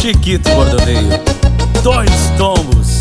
Chiquito Bordoneio, dois tombos.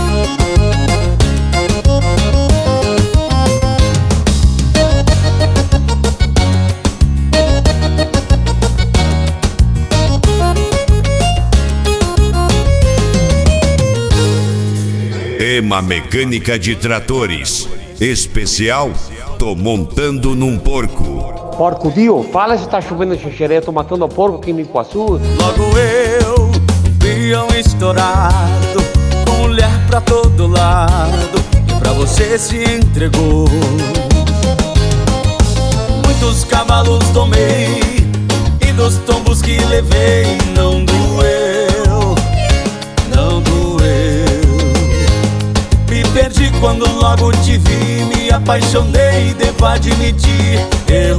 EMA Mecânica de Tratores. Especial, tô montando num porco. Porco Dio, fala se tá chovendo xixeré, tô matando porco aqui no Iguaçu. Logo eu, peão estourado, com mulher pra todo lado, e pra você se entregou. Muitos cavalos tomei, e dos tombos que levei não doeu, não doeu. Me perdi quando logo te vi, me apaixonei, devo admitir. Erro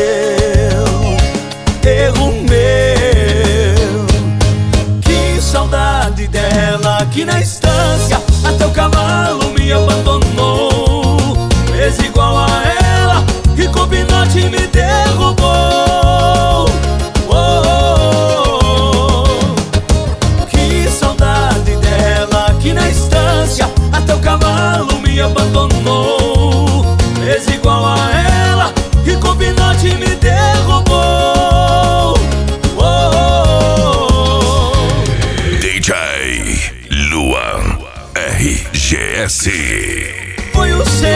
meu. Que saudade dela, que na estância até o cavalo me abandonou. Fez igual a ela e com o pinote me derrubou. Que saudade dela, que na estância até o cavalo me abandonou. Fez igual a ela e com o pinote me derrubou. DJ Luan RGS. Foi o seu,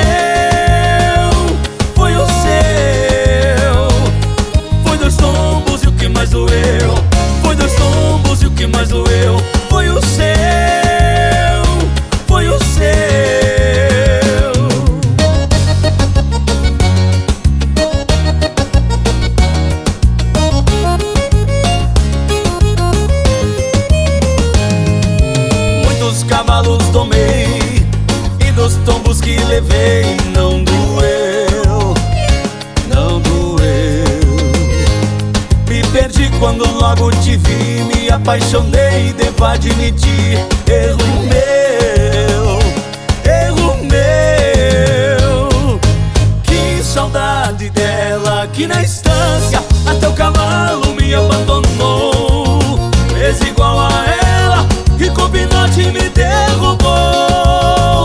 foi o seu. Foi dois tombos e o que mais doeu. Foi dois tombos e o que mais doeu. Foi o seu, foi o seu. Muitos cavalos tomei, e dos tombos que levei não doeu, não doeu. Me perdi quando logo te vi, me apaixonei, devo admitir. Erro meu. Que saudade dela, que na estância até o cavalo me abandonou. Fez igual a ela e com o pinote me derrubou.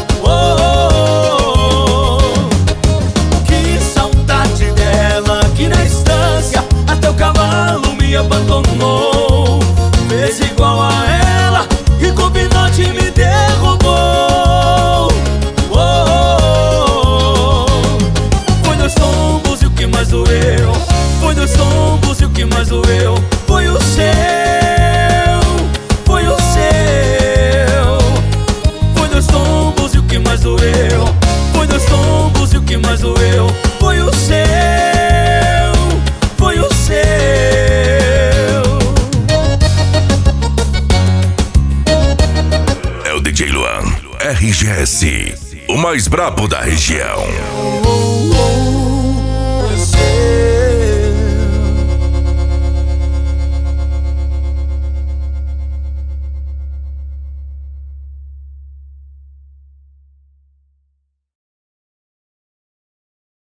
Que saudade dela, que na estância até o cavalo me abandonou. Fez igual a ela e com o pinote me derrubou. Foi dois tombos e o que mais doeu. Foi dois tombos e o que mais doeu. Foi o seu, foi o seu. Foi dois tombos e o que mais doeu. Foi dois tombos e o que mais doeu. Foi o seu, foi o seu. É o DJ Luan RGS, o mais brabo da região.